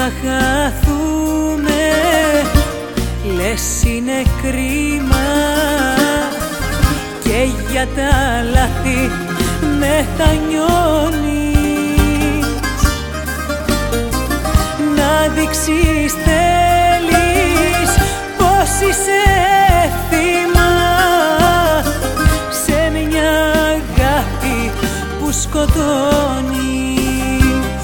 θα χαθούμε, λες είναι κρίμα, και για τα λάθη μετανιώνεις. Να δείξεις θέλεις πως είσαι θύμα σε μια αγάπη που σκοτώνεις.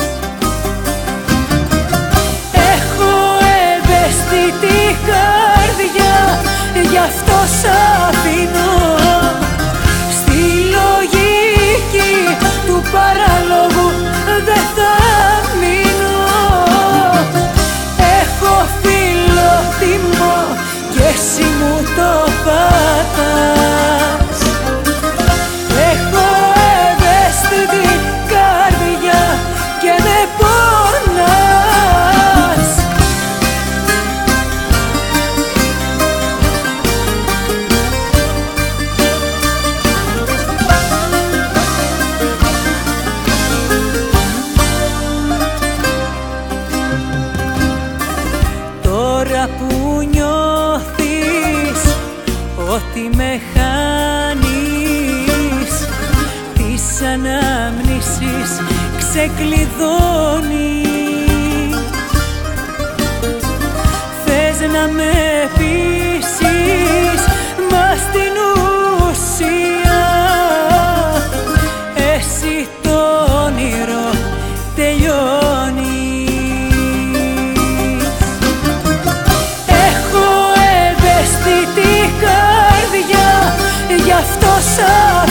Έχω ευαίσθητη καρδιά, γι' αυτό σ' αφήνω. Στη λογική του παραλόγου δεν θα μείνω. Έχω φιλότιμο και εσύ μου το πατάς. Έχω ευαίσθητη καρδιά και με πονάς. Τώρα που νιώθεις ότι με χάνεις, τις αναμνήσεις ξεκλειδώνεις. Θες να με πείσεις, μα στην ουσία εσύ το όνειρο τελειώνεις. Έχω ευαίσθητη καρδιά, γι' αυτό σ'